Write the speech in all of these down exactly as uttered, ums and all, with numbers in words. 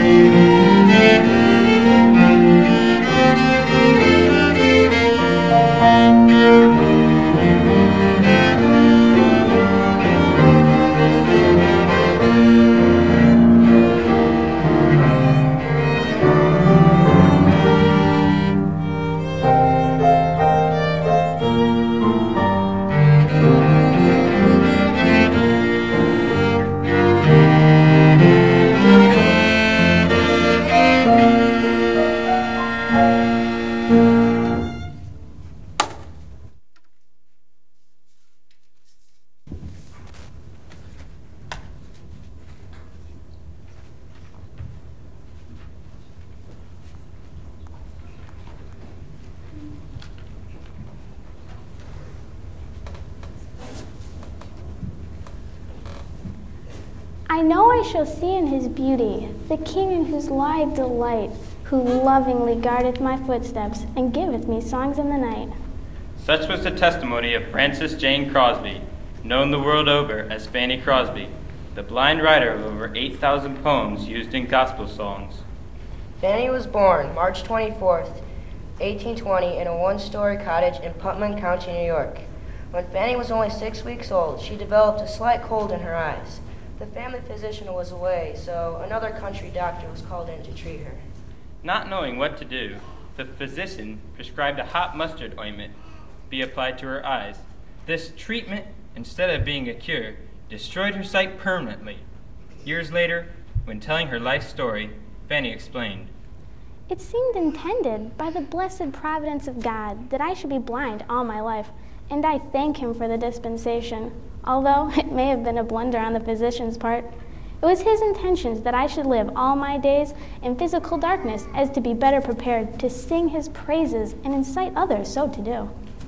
I know I shall see in his beauty the King in whose live delight, who lovingly guardeth my footsteps and giveth me songs in the night. Such was the testimony of Frances Jane Crosby, known the world over as Fanny Crosby, the blind writer of over eight thousand poems used in gospel songs. Fanny was born March twenty-fourth, eighteen twenty, in a one-story cottage in Putnam County, New York. When Fanny was only six weeks old, she developed a slight cold in her eyes. The family physician was away, so another country doctor was called in to treat her. Not knowing what to do, the physician prescribed a hot mustard ointment be applied to her eyes. This treatment, instead of being a cure, destroyed her sight permanently. Years later, when telling her life story, Fanny explained, "It seemed intended by the blessed providence of God that I should be blind all my life, and I thank him for the dispensation. Although it may have been a blunder on the physician's part, it was his intentions that I should live all my days in physical darkness as to be better prepared to sing his praises and incite others so to do."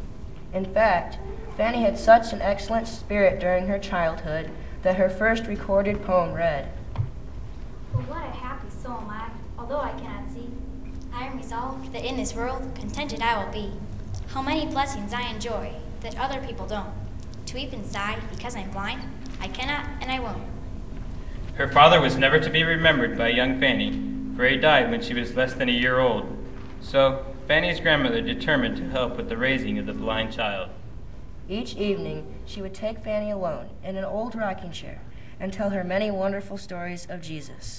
In fact, Fanny had such an excellent spirit during her childhood that her first recorded poem read, "For what a happy soul am I, although I cannot see. I am resolved that in this world contented I will be. How many blessings I enjoy that other people don't. To weep and sigh because I'm blind, I cannot and I won't." Her father was never to be remembered by young Fanny, for he died when she was less than a year old. So Fanny's grandmother determined to help with the raising of the blind child. Each evening, she would take Fanny alone in an old rocking chair and tell her many wonderful stories of Jesus.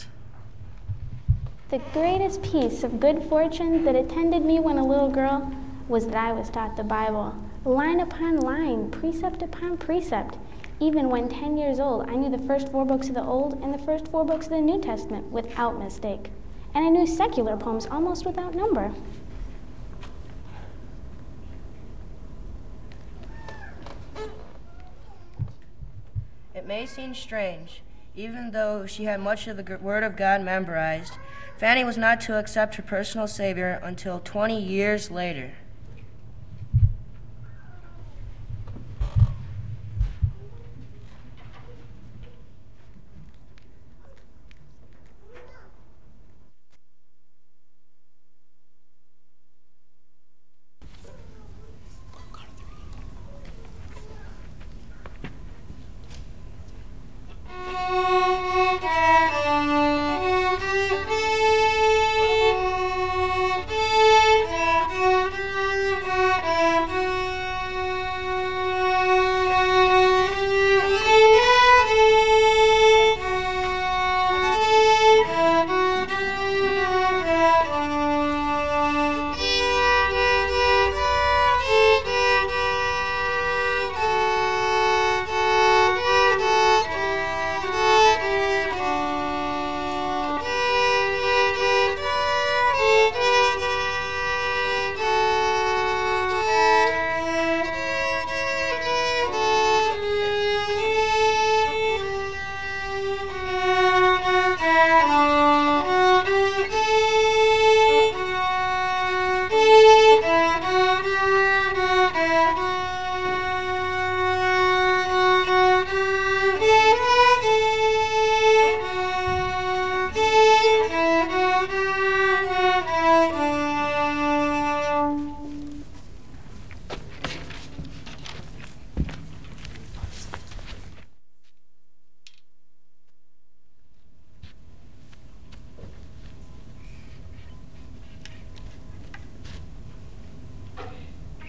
The greatest piece of good fortune that attended me when a little girl was that I was taught the Bible, line upon line, precept upon precept. Even when ten years old, I knew the first four books of the Old and the first four books of the New Testament without mistake. And I knew secular poems almost without number. It may seem strange, even though she had much of the Word of God memorized, Fanny was not to accept her personal Savior until twenty years later.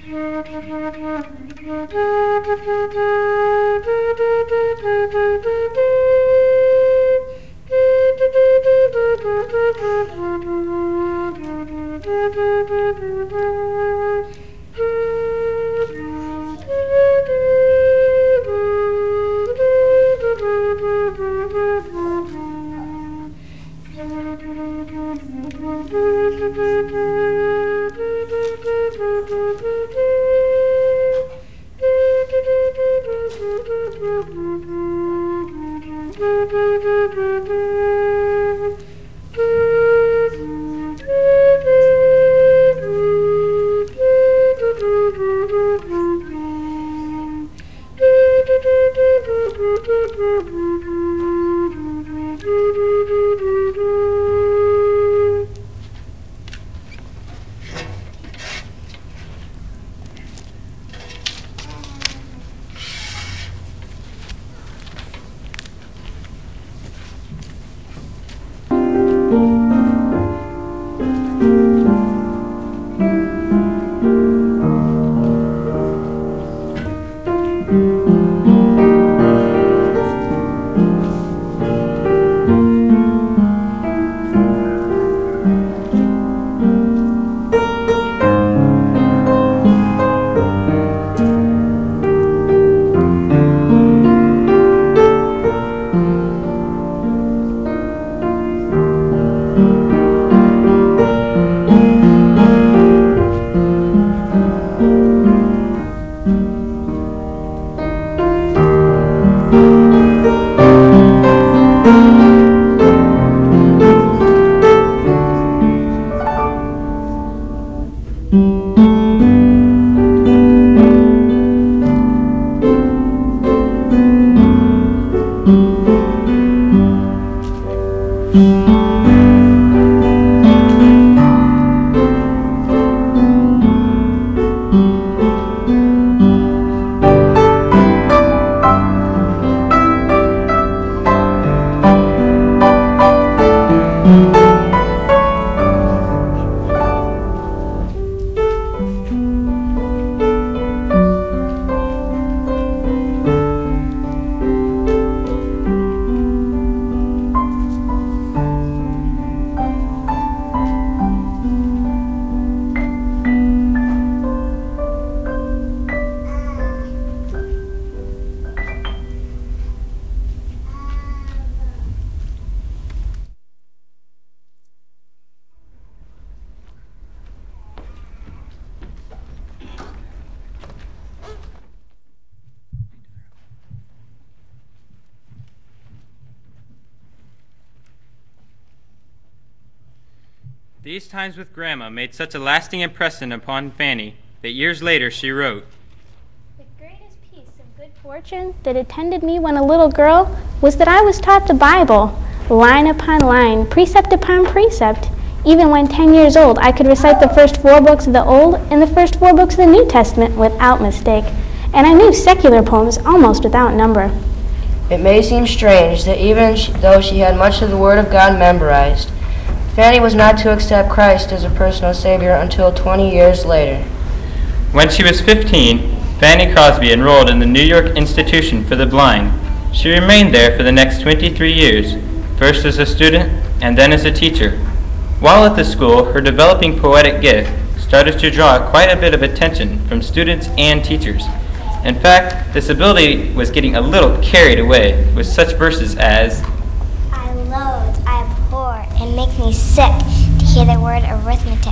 These times with Grandma made such a lasting impression upon Fanny that years later she wrote, "The greatest piece of good fortune that attended me when a little girl was that I was taught the Bible, line upon line, precept upon precept. Even when ten years old, I could recite the first four books of the Old and the first four books of the New Testament without mistake, and I knew secular poems almost without number." It may seem strange that even sh- though she had much of the Word of God memorized, Fanny was not to accept Christ as her personal Savior until twenty years later. When she was fifteen, Fanny Crosby enrolled in the New York Institution for the Blind. She remained there for the next twenty-three years, first as a student and then as a teacher. While at the school, her developing poetic gift started to draw quite a bit of attention from students and teachers. In fact, this ability was getting a little carried away with such verses as, "I loathe, I abhor, and make me sick to hear the word arithmetic."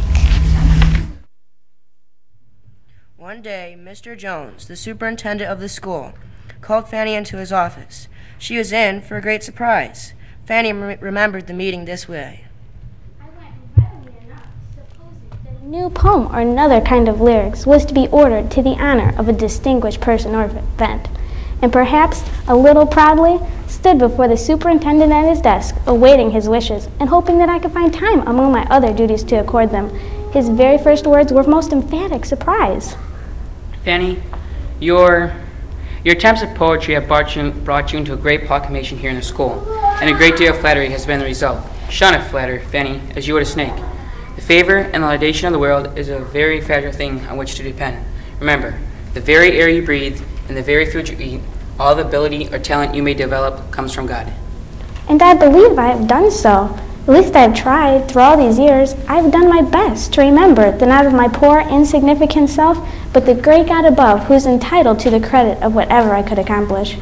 One day, Mister Jones, the superintendent of the school, called Fanny into his office. She was in for a great surprise. Fanny m- remembered the meeting this way. I went readily enough, supposing that a new poem or another kind of lyrics was to be ordered to the honor of a distinguished person or event, and perhaps a little proudly stood before the superintendent at his desk, awaiting his wishes and hoping that I could find time among my other duties to accord them. His very first words were most emphatic surprise. "Fanny, your your attempts at poetry have brought you, brought you into a great proclamation here in the school, and a great deal of flattery has been the result. Shun it, flatter, Fanny, as you would a snake. The favor and the laudation of the world is a very fragile thing on which to depend. Remember, the very air you breathe and the very food you eat, all the ability or talent you may develop comes from God. And I believe I have done so. At least I've tried. Through all these years, I've done my best to remember that not of my poor, insignificant self, but the great God above, who's entitled to the credit of whatever I could accomplish.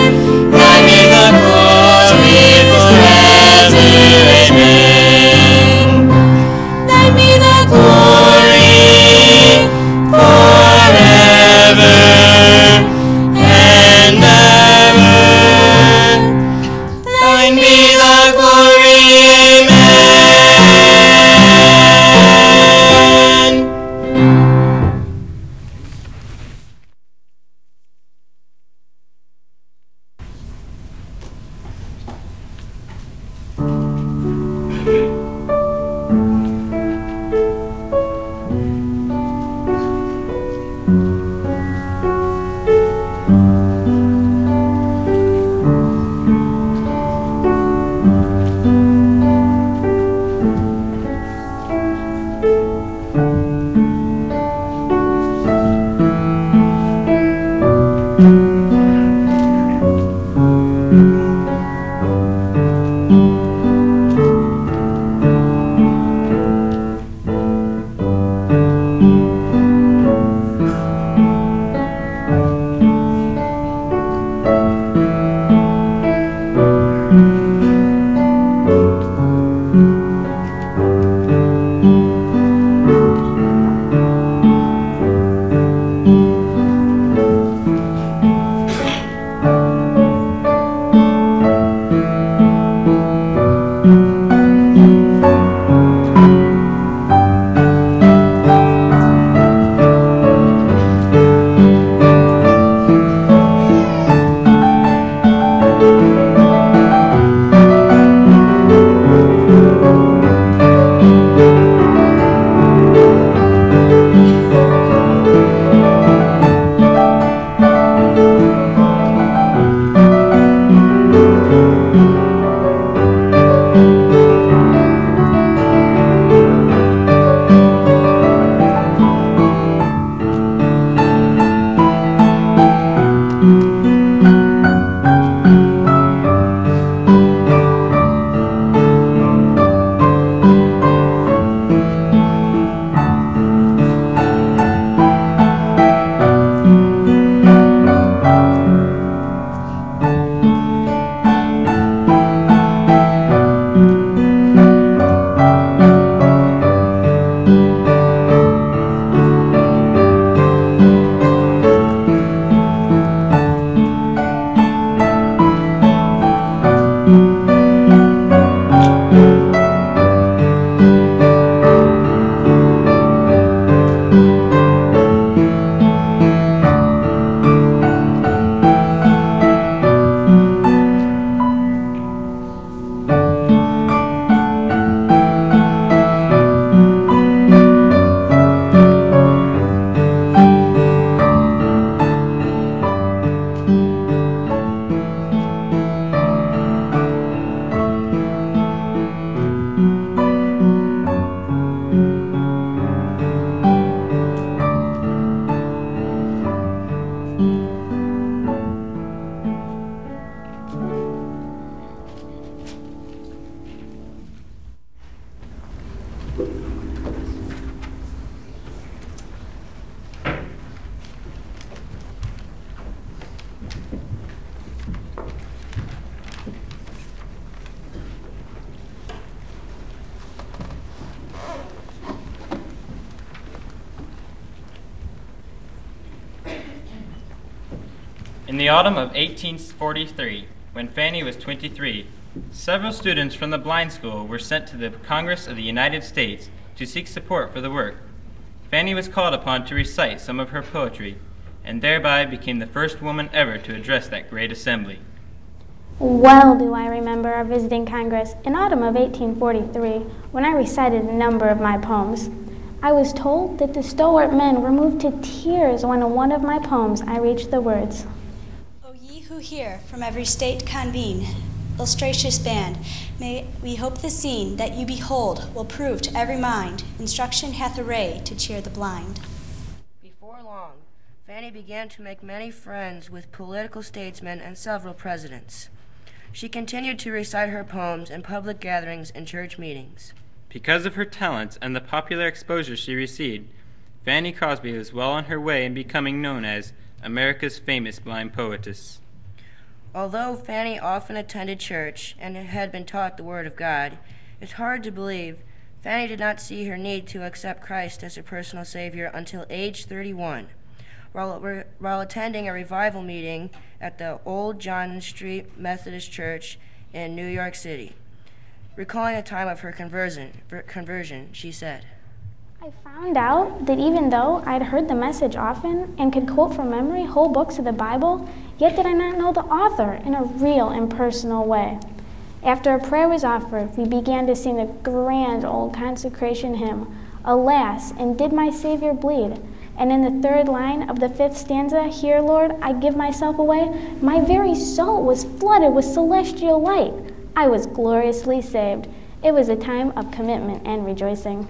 Amen. In the autumn of eighteen forty-three, when Fanny was twenty-three, several students from the blind school were sent to the Congress of the United States to seek support for the work. Fanny was called upon to recite some of her poetry, and thereby became the first woman ever to address that great assembly. Well do I remember our visiting Congress in autumn of eighteen forty-three, when I recited a number of my poems. I was told that the stalwart men were moved to tears when in one of my poems I reached the words, O ye who here from every state convene, illustrious band, may we hope the scene that you behold will prove to every mind instruction hath a ray to cheer the blind. Before long, Fanny began to make many friends with political statesmen and several presidents. She continued to recite her poems in public gatherings and church meetings. Because of her talents and the popular exposure she received, Fanny Crosby was well on her way in becoming known as America's famous blind poetess. Although Fanny often attended church and had been taught the Word of God, it's hard to believe Fanny did not see her need to accept Christ as her personal Savior until age thirty-one, while, while attending a revival meeting at the Old John Street Methodist Church in New York City. Recalling the time of her conversion, conversion, she said, I found out that even though I'd heard the message often and could quote from memory whole books of the Bible, yet did I not know the author in a real and personal way. After a prayer was offered, we began to sing the grand old consecration hymn, Alas, and did my Savior bleed? And in the third line of the fifth stanza, Here, Lord, I give myself away, my very soul was flooded with celestial light. I was gloriously saved. It was a time of commitment and rejoicing.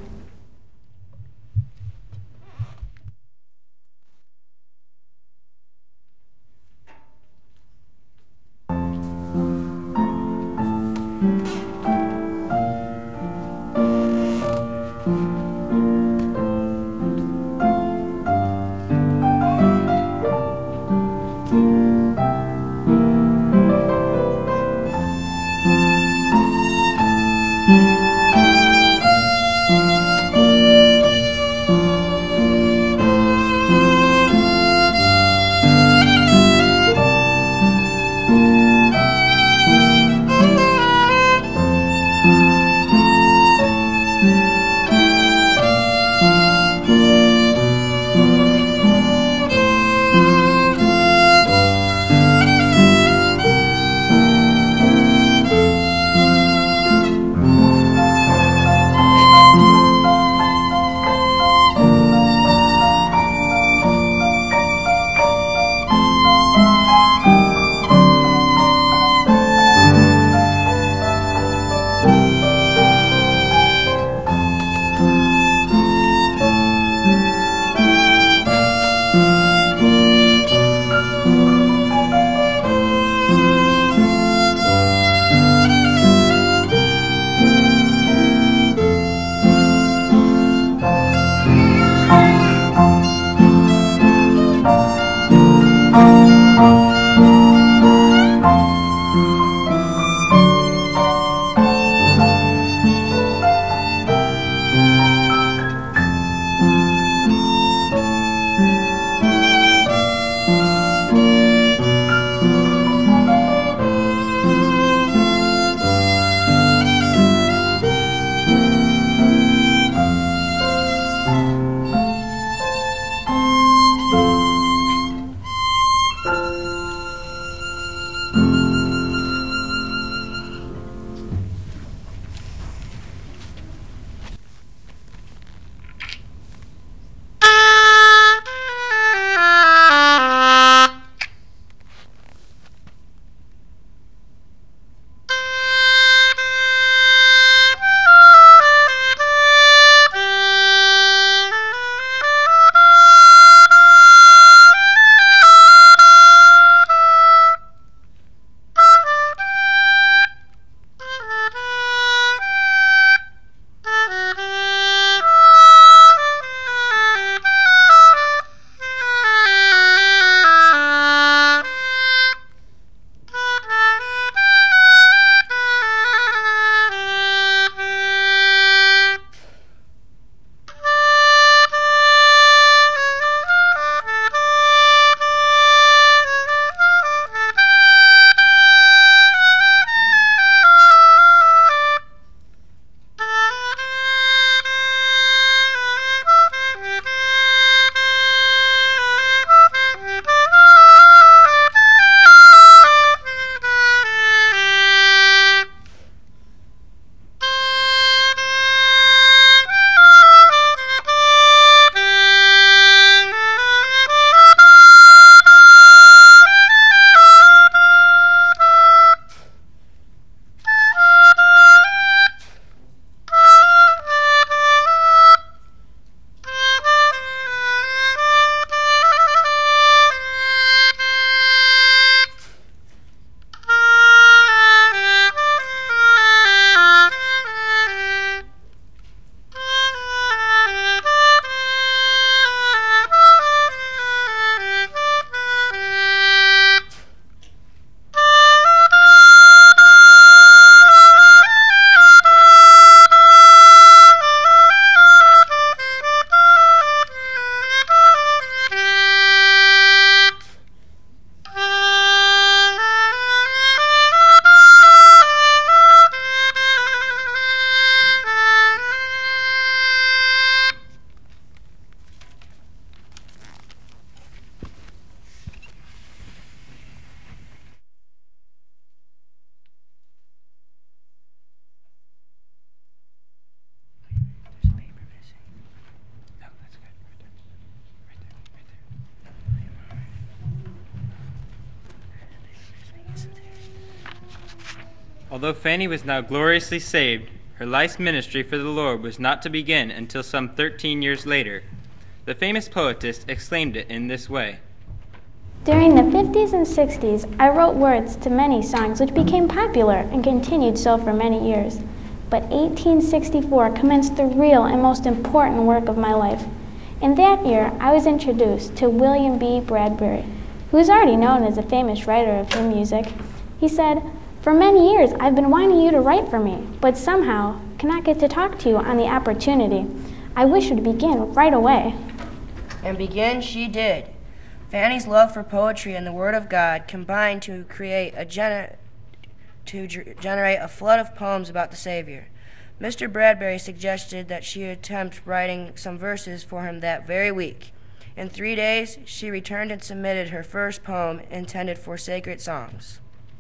Although Fanny was now gloriously saved, her life's ministry for the Lord was not to begin until some thirteen years later. The famous poetess exclaimed it in this way. During the fifties and sixties, I wrote words to many songs which became popular and continued so for many years. But eighteen sixty-four commenced the real and most important work of my life. In that year, I was introduced to William B. Bradbury, who is already known as a famous writer of hymn music. He said, "For many years, I've been wanting you to write for me, but somehow cannot get to talk to you on the opportunity. I wish you to begin right away." And begin she did. Fanny's love for poetry and the Word of God combined to create a gener- to ger- generate a flood of poems about the Savior. Mister Bradbury suggested that she attempt writing some verses for him that very week. In three days, she returned and submitted her first poem intended for sacred songs.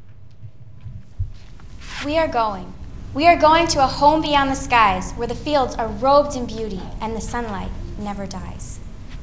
We are going. We are going to a home beyond the skies, where the fields are robed in beauty and the sunlight never dies.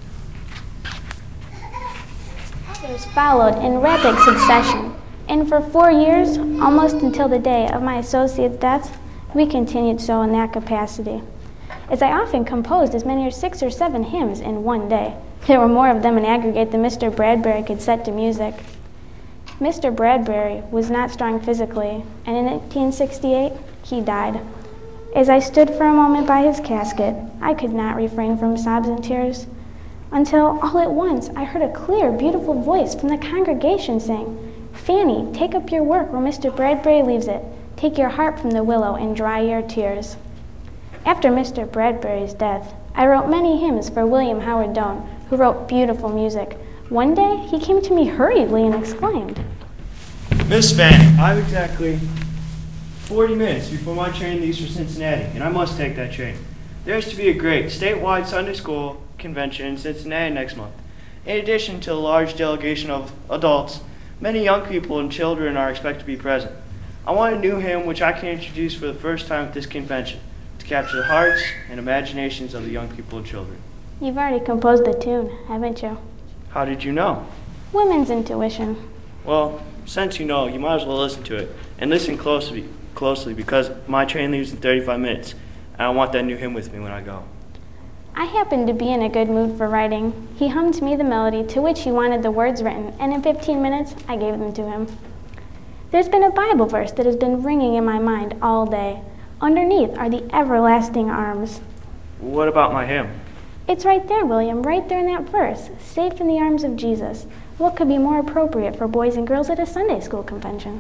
Others followed in rapid succession, and for four years, almost until the day of my associate's death, we continued so in that capacity. As I often composed as many as six or seven hymns in one day. There were more of them in aggregate than Mister Bradbury could set to music. Mister Bradbury was not strong physically, and in eighteen sixty-eight, he died. As I stood for a moment by his casket, I could not refrain from sobs and tears, until all at once I heard a clear, beautiful voice from the congregation saying, "Fanny, take up your work where Mister Bradbury leaves it. Take your harp from the willow and dry your tears." After Mister Bradbury's death, I wrote many hymns for William Howard Doane, who wrote beautiful music. One day, he came to me hurriedly and exclaimed, "Miss Fanny, I have exactly forty minutes before my train leaves for Cincinnati, and I must take that train. There is to be a great statewide Sunday school convention in Cincinnati next month. In addition to a large delegation of adults, many young people and children are expected to be present. I want a new hymn which I can introduce for the first time at this convention to capture the hearts and imaginations of the young people and children." "You've already composed the tune, haven't you?" "How did you know?" "Women's intuition." "Well, since you know, you might as well listen to it, and listen closely, closely because my train leaves in thirty-five minutes, and I want that new hymn with me when I go." I happened to be in a good mood for writing. He hummed me the melody to which he wanted the words written, and in fifteen minutes, I gave them to him. There's been a Bible verse that has been ringing in my mind all day. Underneath are the everlasting arms. "What about my hymn?" It's right there, William, right there in that verse. Safe in the arms of Jesus. What could be more appropriate for boys and girls at a Sunday school convention?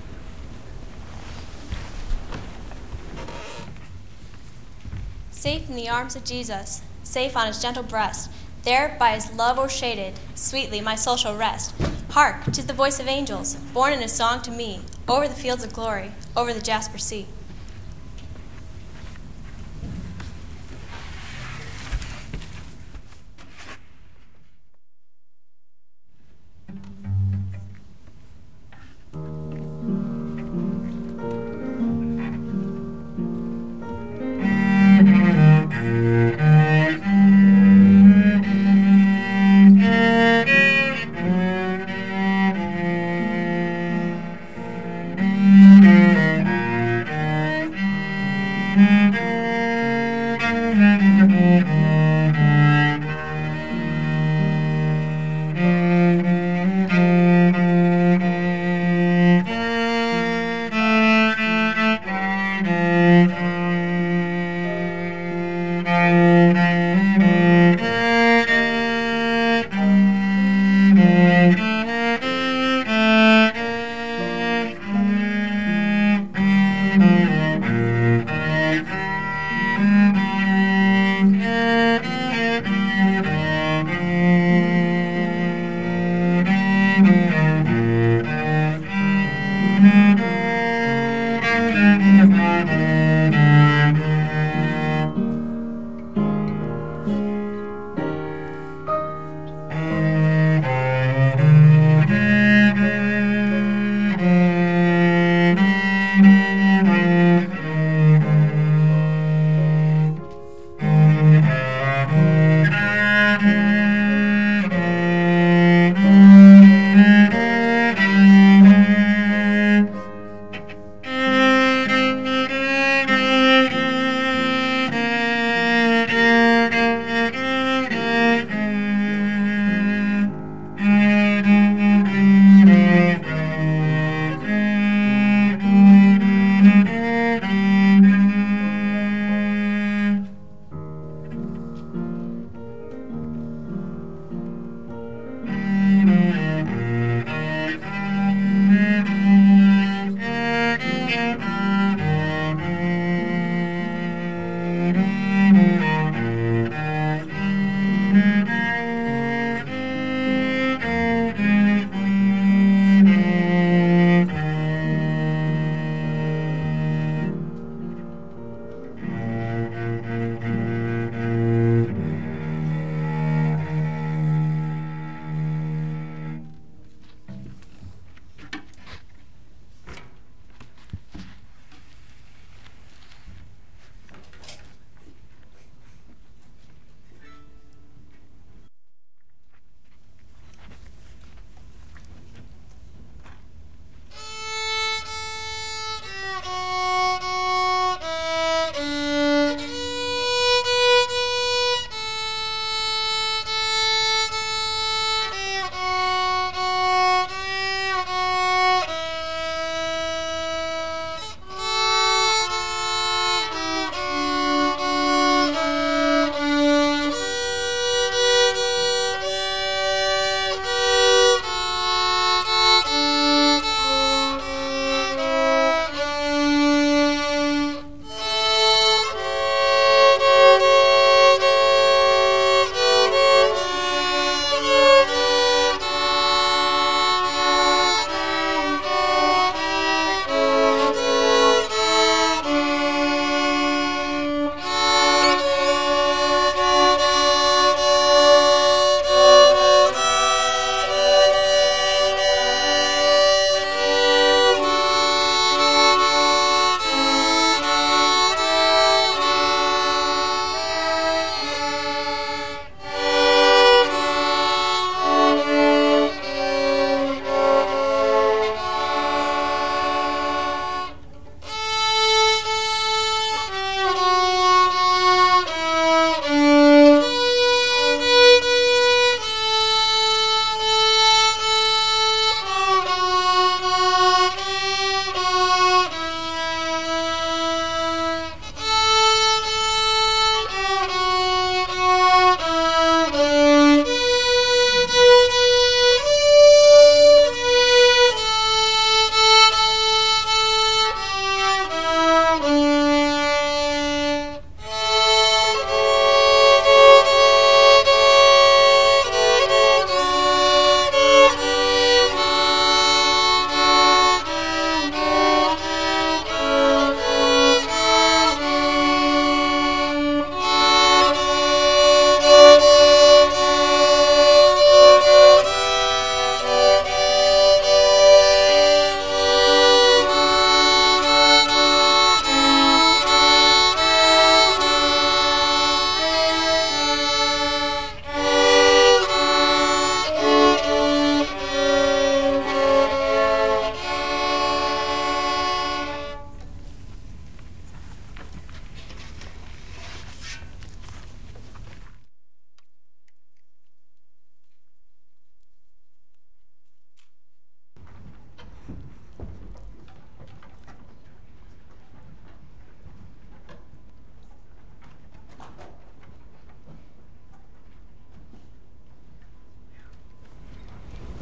Safe in the arms of Jesus, safe on his gentle breast, there by his love o'ershaded, sweetly my soul shall rest. Hark, 'tis the voice of angels, born in a song to me, over the fields of glory, over the jasper sea.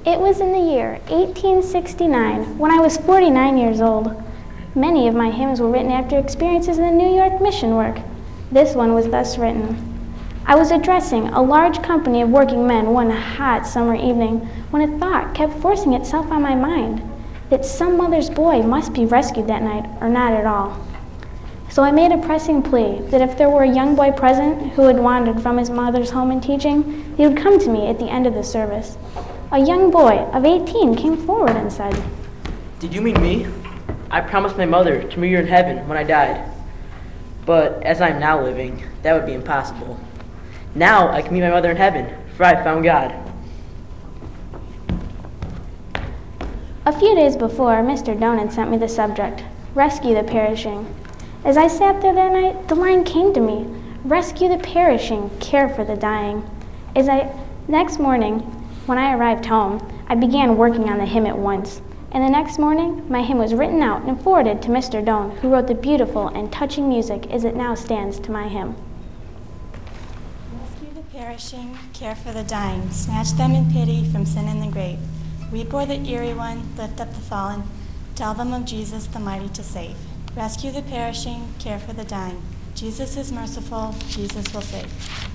It was in the year eighteen sixty-nine, when I was forty-nine years old. Many of my hymns were written after experiences in the New York mission work. This one was thus written. I was addressing a large company of working men one hot summer evening when a thought kept forcing itself on my mind, that some mother's boy must be rescued that night, or not at all. So I made a pressing plea that if there were a young boy present who had wandered from his mother's home and teaching, he would come to me at the end of the service. A young boy of eighteen came forward and said, "Did you mean me? I promised my mother to meet her in heaven when I died. But as I am now living, that would be impossible. Now I can meet my mother in heaven, for I have found God." A few days before, Mister Doan had sent me the subject, Rescue the Perishing. As I sat there that night, the line came to me, rescue the perishing, care for the dying. As I, next morning, when I arrived home, I began working on the hymn at once. And the next morning, my hymn was written out and forwarded to Mister Doan, who wrote the beautiful and touching music as it now stands to my hymn. Rescue the perishing, care for the dying, snatch them in pity from sin and the grave. Weep o'er the eerie one, lift up the fallen, tell them of Jesus the mighty to save. Rescue the perishing, care for the dying. Jesus is merciful, Jesus will save.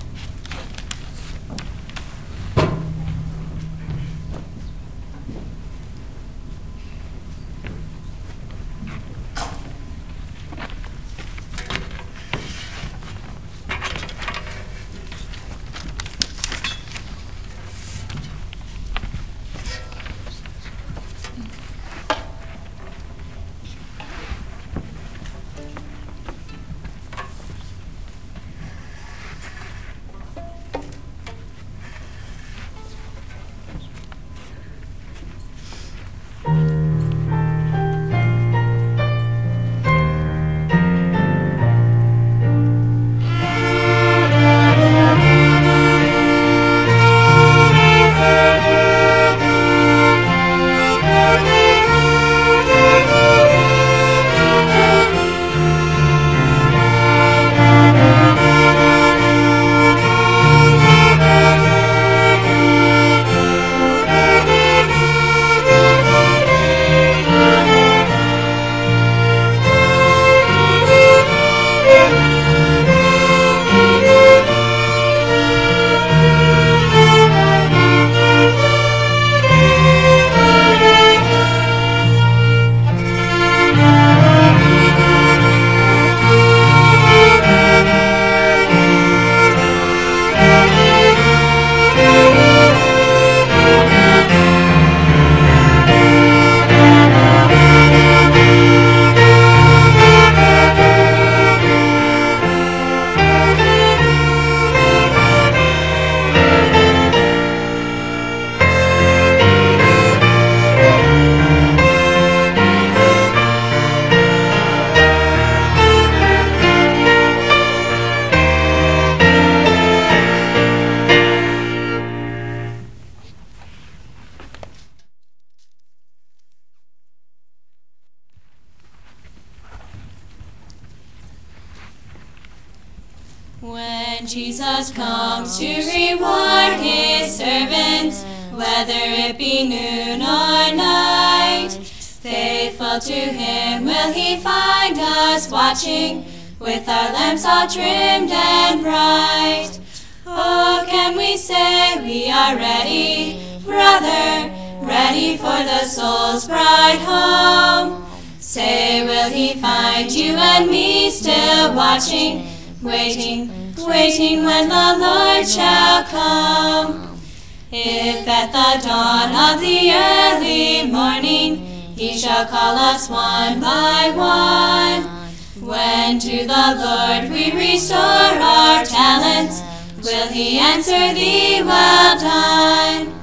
When Jesus comes to reward his servants, whether it be noon or night, faithful to him will he find us watching, with our lamps all trimmed and bright. Oh, can we say we are ready, brother, ready for the soul's bright home? Say, will he find you and me still watching, waiting, waiting when the Lord shall come? If at the dawn of the early morning he shall call us one by one, when to the Lord we restore our talents, will he answer thee, well done?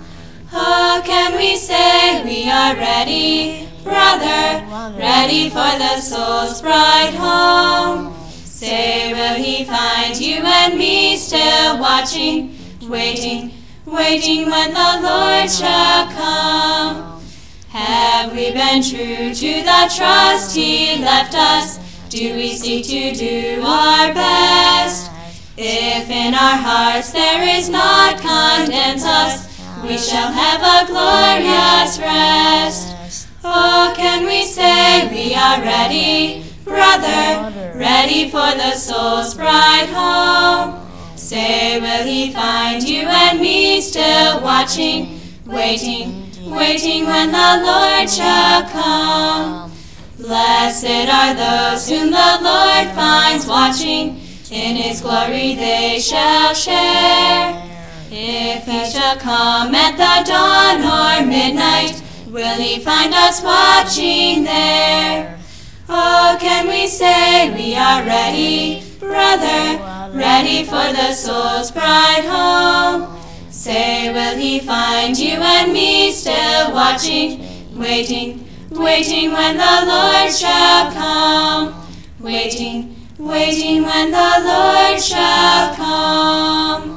Oh, can we say we are ready, brother, ready for the soul's bright home? Say, will he find you and me still watching, waiting, waiting when the Lord shall come? Have we been true to the trust he left us? Do we seek to do our best? If in our hearts there is not condemns us, we shall have a glorious rest. Oh, can we say we are ready, brother, ready for the soul's bride home? Say, will he find you and me still watching, waiting, waiting when the Lord shall come? Blessed are those whom the Lord finds watching, in his glory they shall share. If he shall come at the dawn or midnight, will he find us watching there? Oh, can we say we are ready, brother, ready for the soul's bride home? Say, will he find you and me still watching, waiting, waiting when the Lord shall come? Waiting, waiting when the Lord shall come.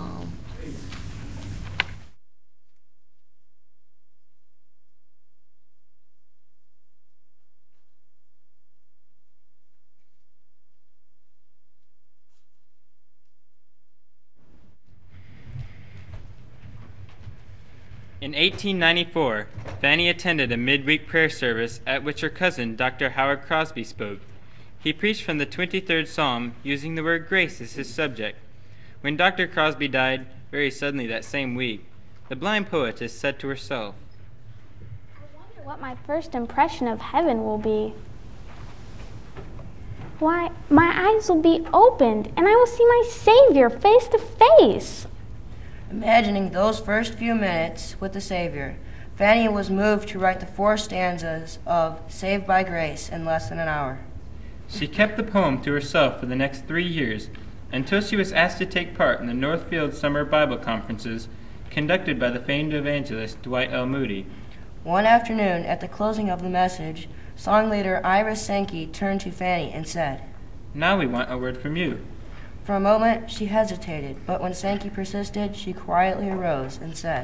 In eighteen ninety-four, Fanny attended a midweek prayer service at which her cousin, Doctor Howard Crosby, spoke. He preached from the twenty-third Psalm, using the word grace as his subject. When Doctor Crosby died very suddenly that same week, the blind poetess said to herself, I wonder what my first impression of heaven will be. Why, my eyes will be opened, and I will see my Savior face to face. Imagining those first few minutes with the Savior, Fanny was moved to write the four stanzas of Saved by Grace in less than an hour. She kept the poem to herself for the next three years, until she was asked to take part in the Northfield Summer Bible Conferences conducted by the famed evangelist Dwight L. Moody. One afternoon, at the closing of the message, song leader Ira Sankey turned to Fanny and said, "Now we want a word from you." For a moment, she hesitated, but when Sankey persisted, she quietly arose and said,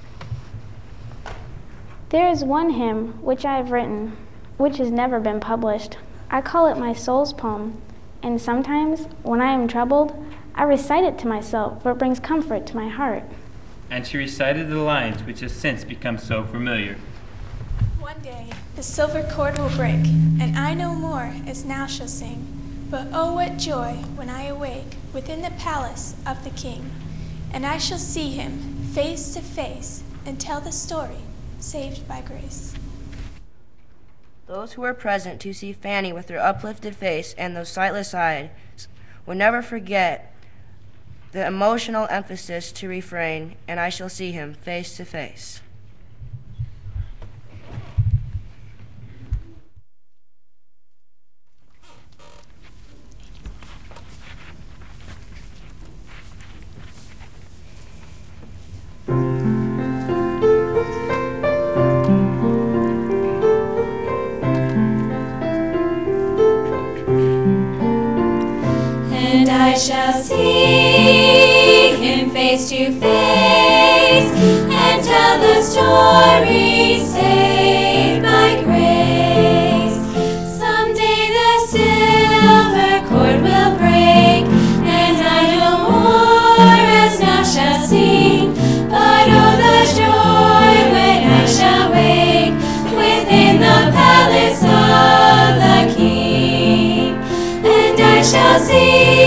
There is one hymn which I have written, which has never been published. I call it my soul's poem, and sometimes, when I am troubled, I recite it to myself, for it brings comfort to my heart. And she recited the lines which have since become so familiar. One day the silver cord will break, and I no more as now shall sing. But oh, what joy when I awake within the palace of the King, and I shall see him face to face and tell the story, saved by grace. Those who were present to see Fanny with her uplifted face and those sightless eyes will never forget the emotional emphasis to refrain, and I shall see him face to face. I shall see him face to face and tell the story, saved by grace. Someday the silver cord will break, and I no more as now shall sing. But oh, the joy when I shall wake within the palace of the King, and I shall see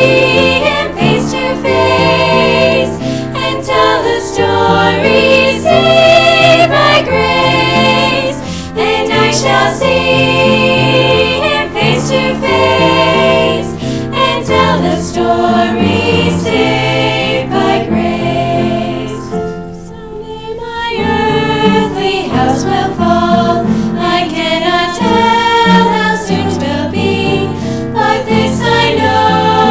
story, saved by grace, and I shall see him face to face and tell the story, saved by grace. Someday my earthly house will fall, I cannot tell how soon 'twill be, but this I know,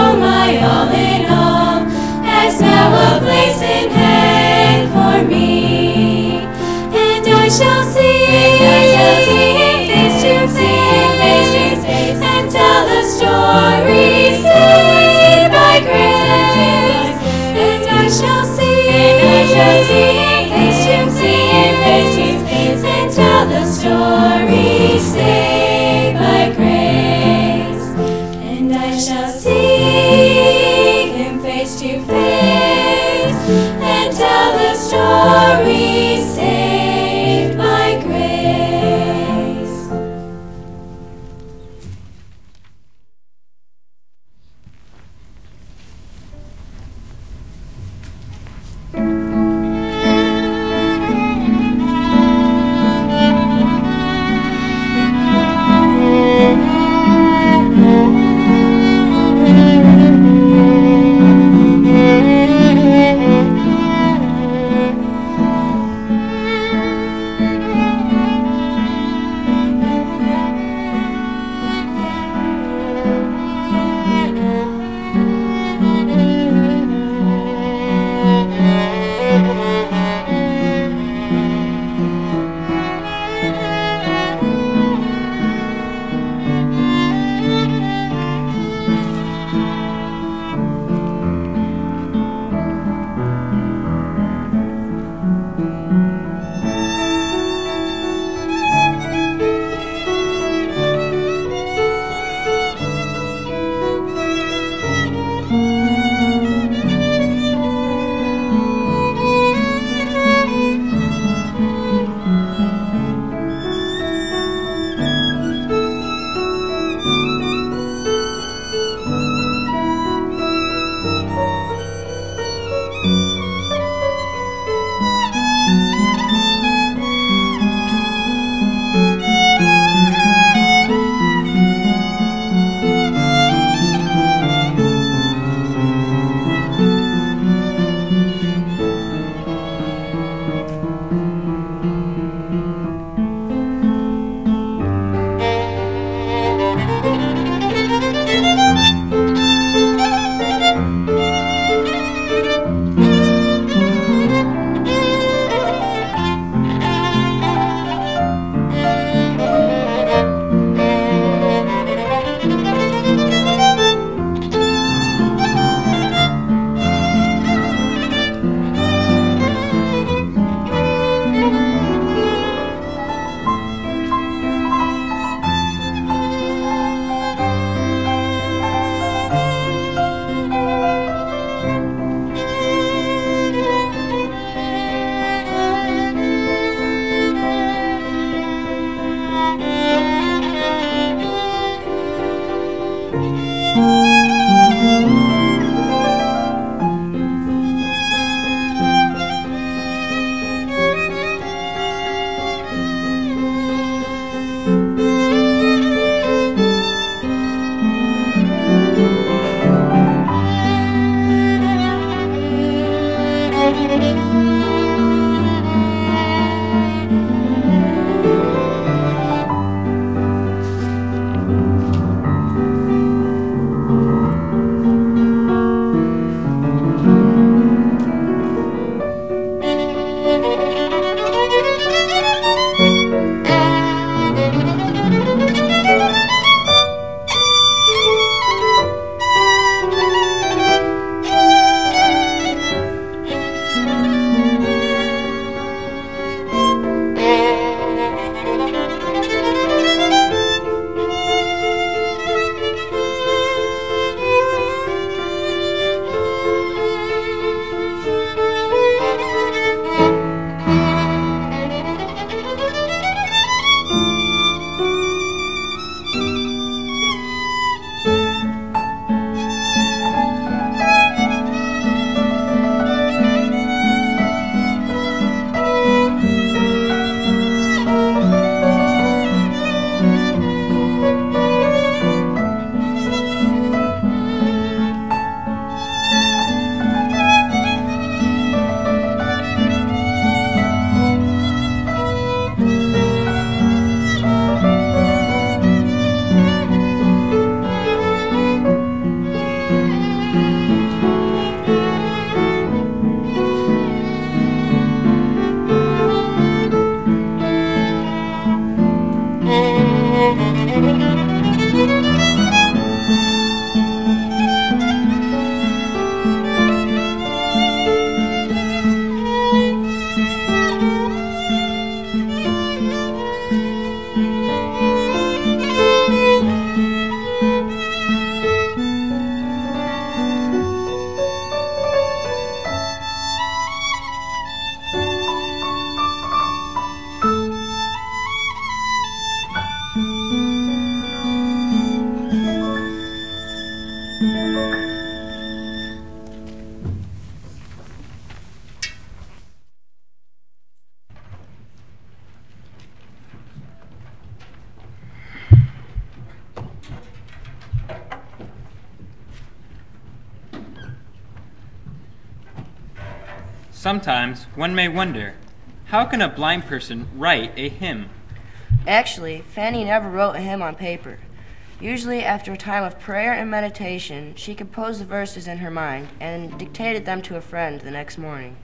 Sometimes one may wonder, how can a blind person write a hymn? Actually, Fanny never wrote a hymn on paper. Usually, after a time of prayer and meditation, she composed the verses in her mind and dictated them to a friend the next morning.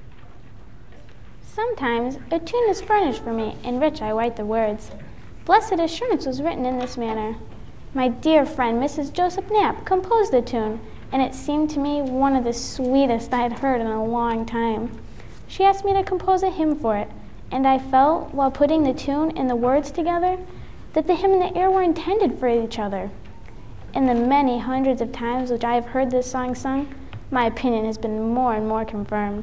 Sometimes a tune is furnished for me, in which I write the words. Blessed Assurance was written in this manner. My dear friend, Missus Joseph Knapp, composed the tune, and it seemed to me one of the sweetest I had heard in a long time. She asked me to compose a hymn for it, and I felt, while putting the tune and the words together, that the hymn and the air were intended for each other. In the many hundreds of times which I have heard this song sung, my opinion has been more and more confirmed.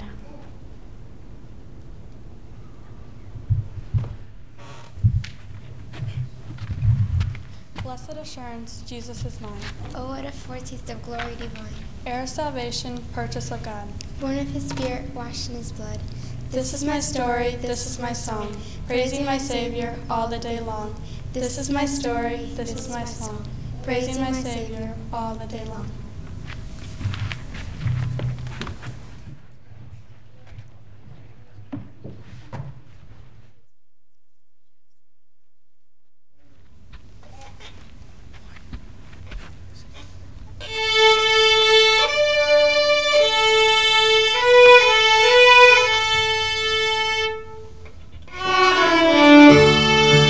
Blessed assurance, Jesus is mine. Oh, what a foretaste of glory divine. Heir of salvation, purchase of God. Born of his spirit, washed in his blood. This is my story, this is my song, praising my Savior all the day long. This is my story, this is my song, praising my Savior all the day long.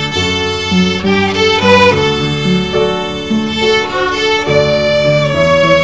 Thank you.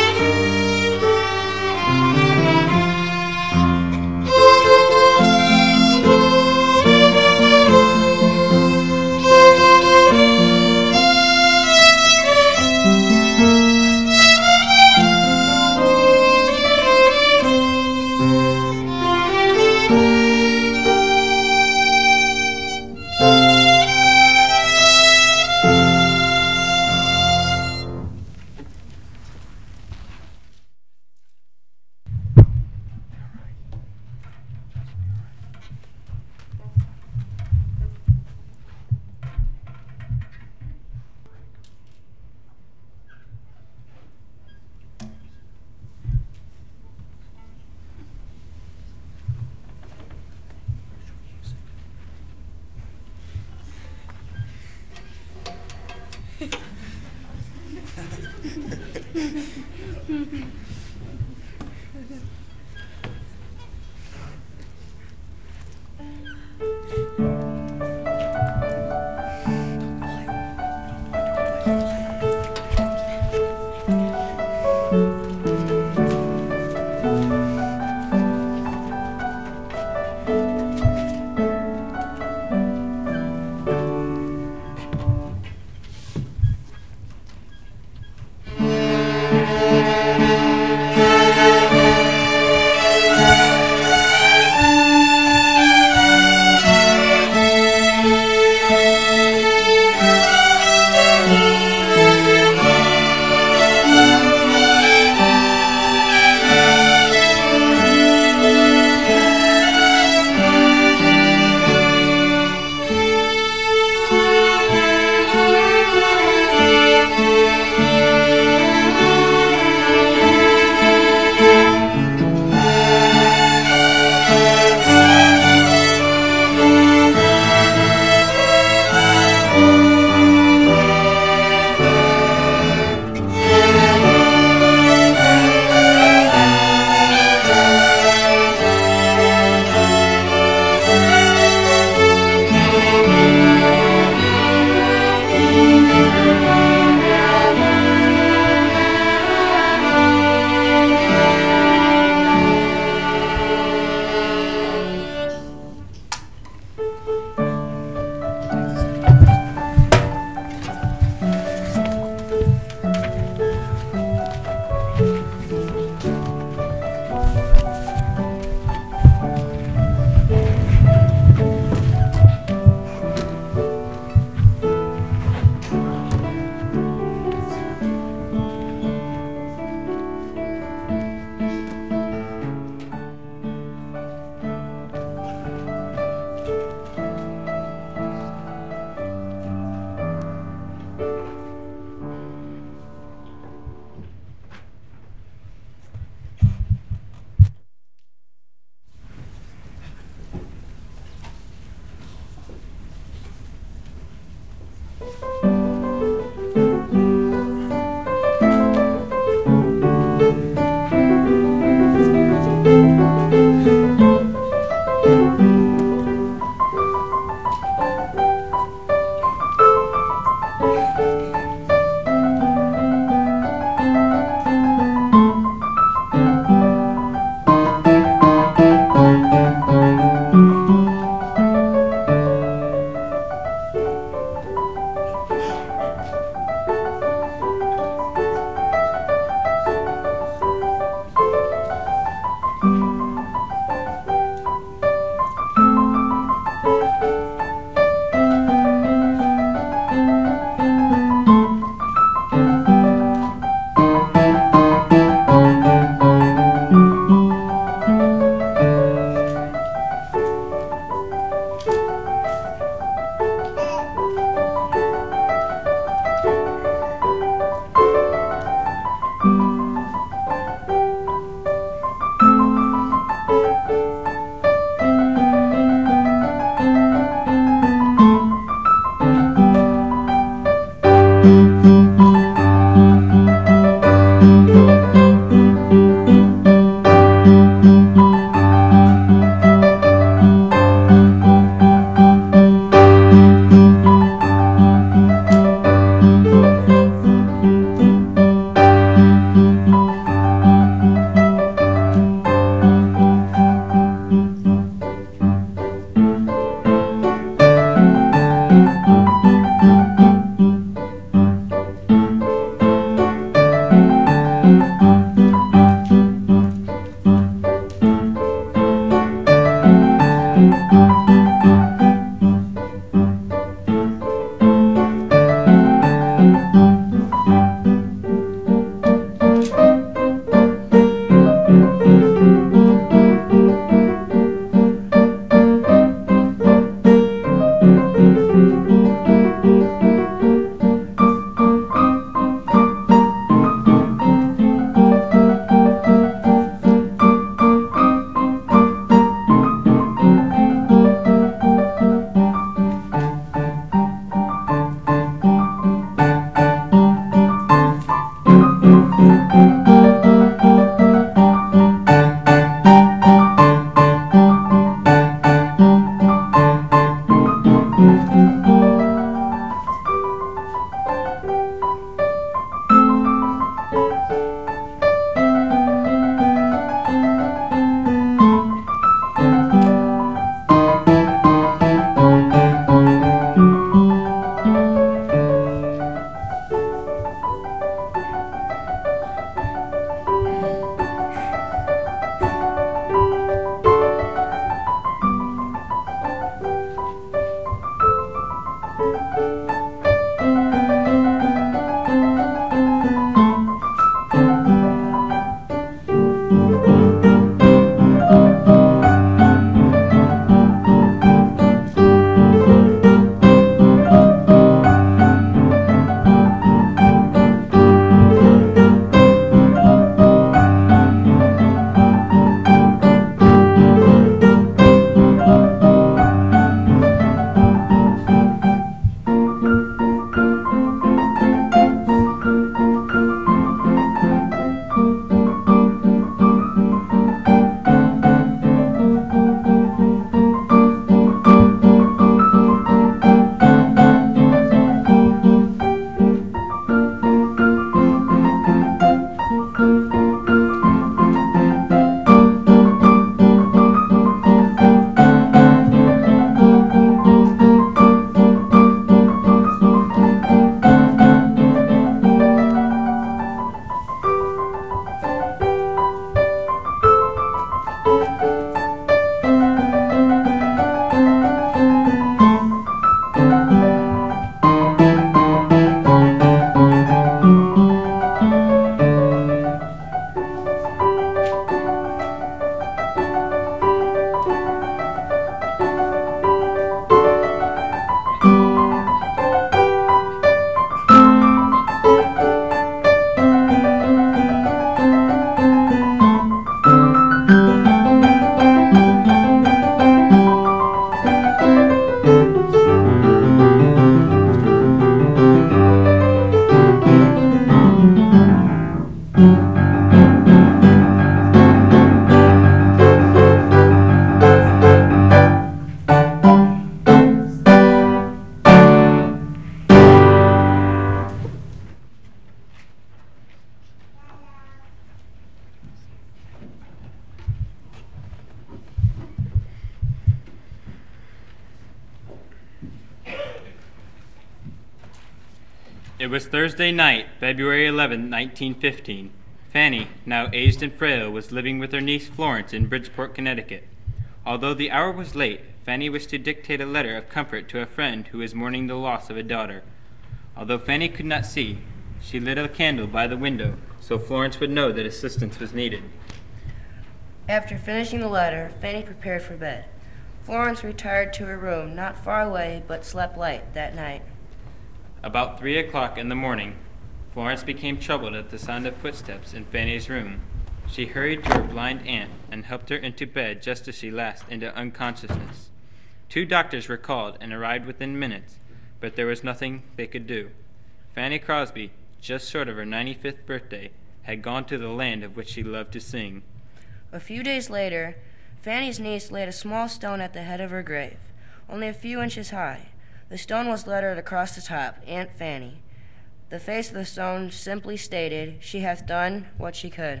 It was Thursday night, February eleventh, nineteen fifteen. Fanny, now aged and frail, was living with her niece Florence in Bridgeport, Connecticut. Although the hour was late, Fanny wished to dictate a letter of comfort to a friend who was mourning the loss of a daughter. Although Fanny could not see, she lit a candle by the window so Florence would know that assistance was needed. After finishing the letter, Fanny prepared for bed. Florence retired to her room not far away, but slept light that night. About three o'clock in the morning, Florence became troubled at the sound of footsteps in Fanny's room. She hurried to her blind aunt and helped her into bed just as she lapsed into unconsciousness. Two doctors were called and arrived within minutes, but there was nothing they could do. Fanny Crosby, just short of her ninety-fifth birthday, had gone to the land of which she loved to sing. A few days later, Fanny's niece laid a small stone at the head of her grave, only a few inches high. The stone was lettered across the top, Aunt Fanny. The face of the stone simply stated, "She hath done what she could."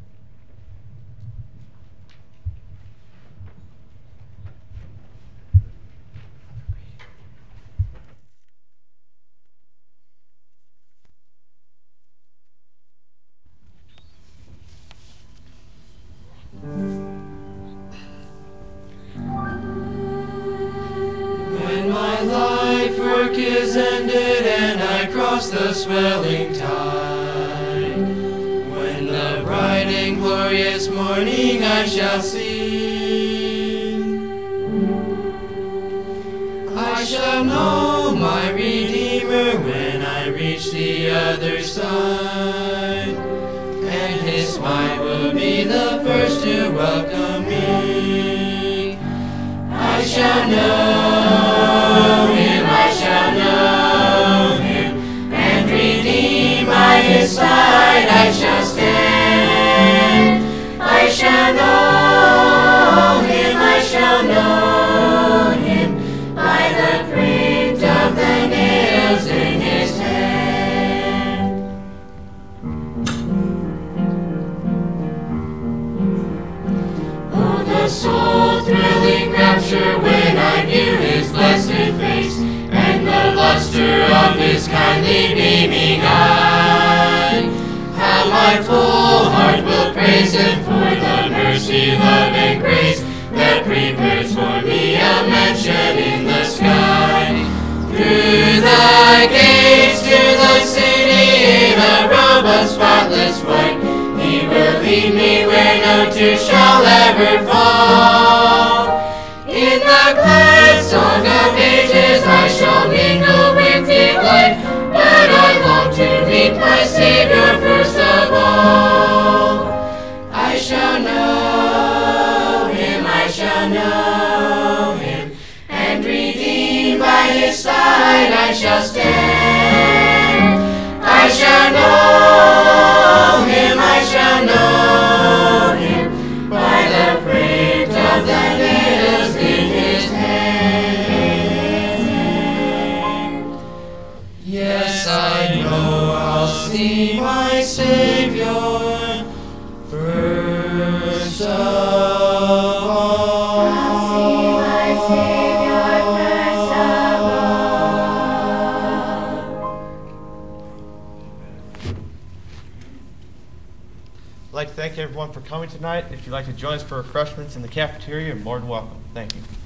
When my life work is ended and I cross the swelling tide, when the bright and glorious morning I shall see, I shall know my Redeemer when I reach the other side, and his smile will be the first to welcome me. I shall know him, I shall know him, and redeemed by his side I shall stand. I shall know him, I shall know him, by the print of the nails in his hand. Oh, the soul-thrilling rapture when I view his blessed face, and the luster of his kindly beaming eye. How my full heart will praise him for the mercy, love, and grace that prepares for me a mansion in the sky. Through the gates to the city in a robe of spotless white, he will lead me where no tear shall ever fall. In the glad song of ages I shall mingle with delight, but I long to meet my Savior first of all. I shall know him, I shall know him, and redeemed by his side I shall stand. I shall know him, I shall know him, by the print of the nails in his hand. Yes, I know I'll see my Savior first of all. I'll see my Savior first of all. I'd like to thank everyone for coming tonight. If you'd like to join us for refreshments in the cafeteria, you're more than welcome. Thank you.